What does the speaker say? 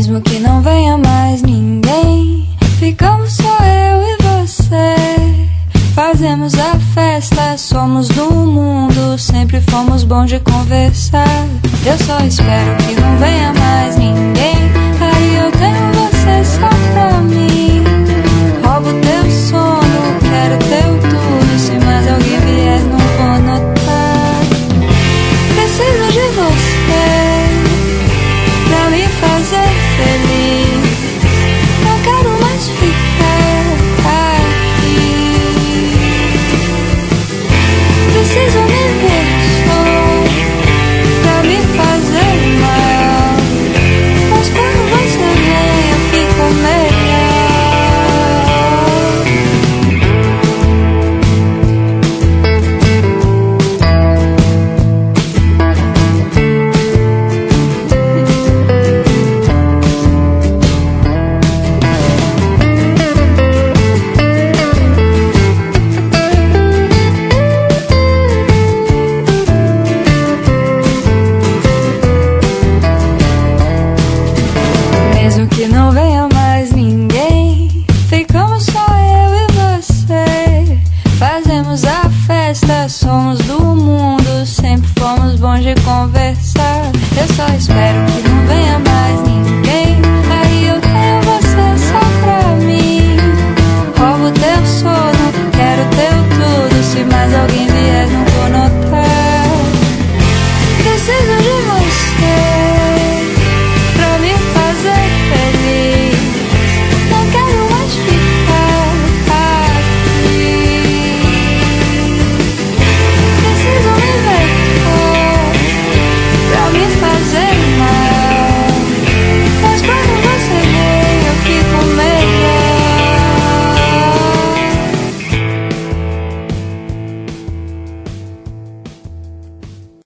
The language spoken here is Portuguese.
Mesmo que não venha mais ninguém, ficamos só eu e você. Fazemos a festa, somos do mundo, sempre fomos bons de conversar. Eu só espero que não venha mais ninguém, aí eu tenho você só pra mim. Roubo teu sono, quero teu tudo, se mais alguém vier não vou notar. Preciso de você pra me fazer feliz, não quero mais ficar aqui. Preciso me ver só pra me fazer mal, mas quando você vem eu fico melhor. Mesmo que não venha mais ninguém, ficamos só eu e você. Fazemos a festa, somos do mundo, sempre fomos bons de conversar. Eu só espero que não venha mais